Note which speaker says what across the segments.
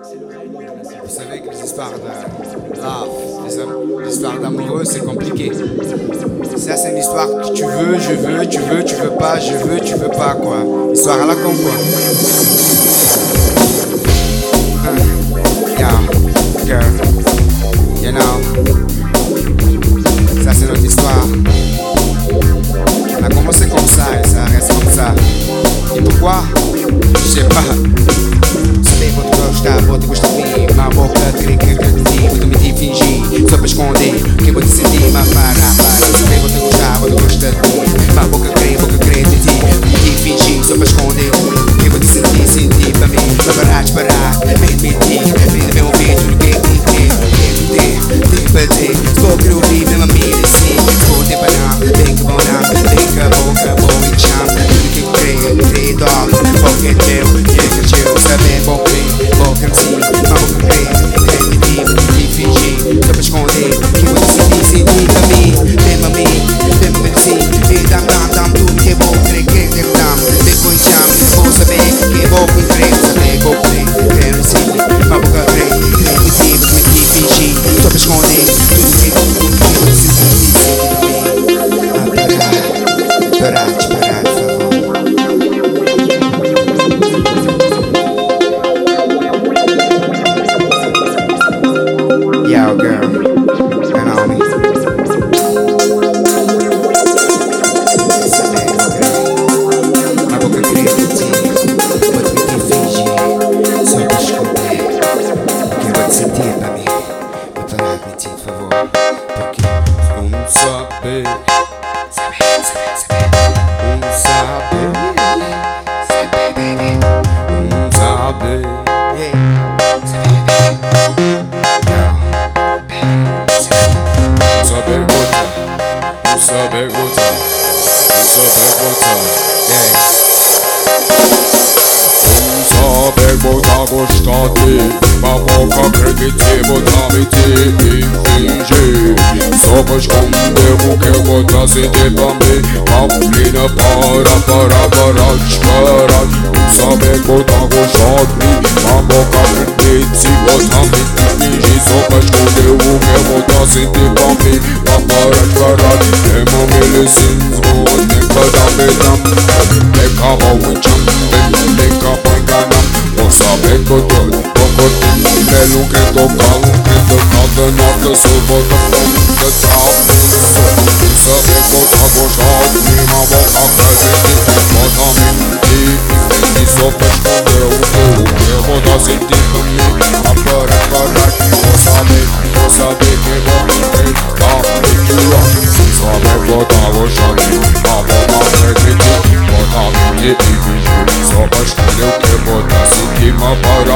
Speaker 1: Vous savez que les histoires de love, les histoires d'amoureux, c'est compliqué. Ça, c'est une histoire que tu veux, je veux, tu veux, tu veux pas, je veux, tu veux pas, quoi. Histoire à la con, quoi. Yeah, girl, you know. Ça, c'est notre histoire. On a commencé comme ça et ça reste comme ça. E pourquoi? Je sais pas. Saber quanto gosta, vou te gostar de mim. Uma boca querer que acredite, vou te mentir, fingir, só pra esconder que vou te sentir, mas para. Saber vou te gostar de mim. Uma boca querer de ti, mentir, fingir, só pra esconder que vou te sentir pra mim. Mas parar, mentir, me ouvir tudo que tem pra ter. Se for querer ouvir, mesmo a mim, assim. Se for tempo não, tem que bom não, tem que boa e chama. Tudo que crê, dog, porque é teu, saber bom crer, sim, mas vou crer de ti, fingir, só pra esconder que vou te sentir pra mim, mesmo a mim, sim, e dá-me tudo que vou crer, depois chama, vou saber que vou crer, quero sim, mas vou crer de ti, fingir, só pra esconder tudo que vou parar, por favor. Yo, girl, and on me. Ma boca querer de ti, vou te mentir, fingir, só pra esconder que vou te sentir pra mim. Vou parar de mentir, por favor, porque saber.
Speaker 2: Saber botar gostar de uma boca acreditar, botar mentir e fingir, só pra esconder o que eu vou te sentir pra mim. A menina para disparar. Saber botar gostar de uma boca acreditar, botar mentir e fingir, só pra esconder o que eu vou te sentir pra mim. Para disparar. And my medicines won't think about me down. They come out with jump, they come on ganam. Vou saber que eu tô pelo que tocar da nota, só bota da trap. Saber que eu tô gostado de uma boca acreditar, bota mentir e só pra esconder o que eu vou te sentir pra mim. Parar, vou saber que vou tentar saber botar gostado de uma boca acreditar, bota mentir e fingir, só pra esconder o que vou te sentir. Mas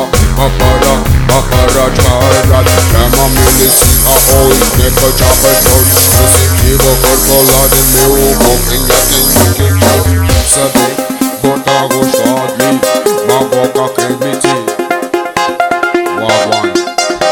Speaker 2: para disparar. É uma medicina arroz, nega chapa dois. Eu senti o corpo lá de meu boquinha que eu saber botar gostar de uma boca acreditar. One.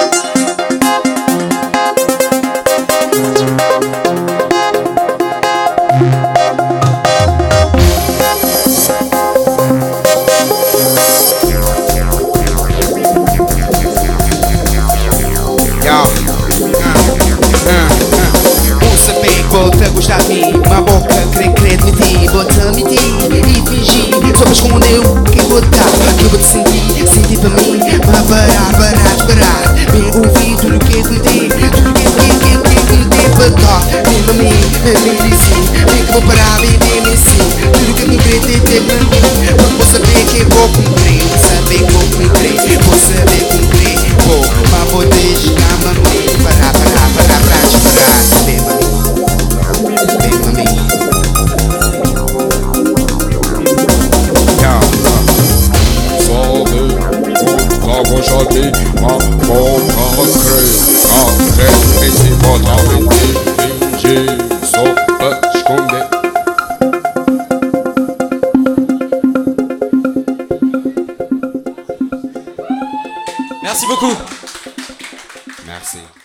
Speaker 1: Volta a gostar de mim, uma boca querer de mentir, bota mentir e fingir, só pra esconder o que vou dar, que eu vou te sentir pra mim. Mas parar, bem ouvir tudo que eu te para dar, mesmo a mim, assim, bem que vou parar, bem assim, tudo que eu me acreditei,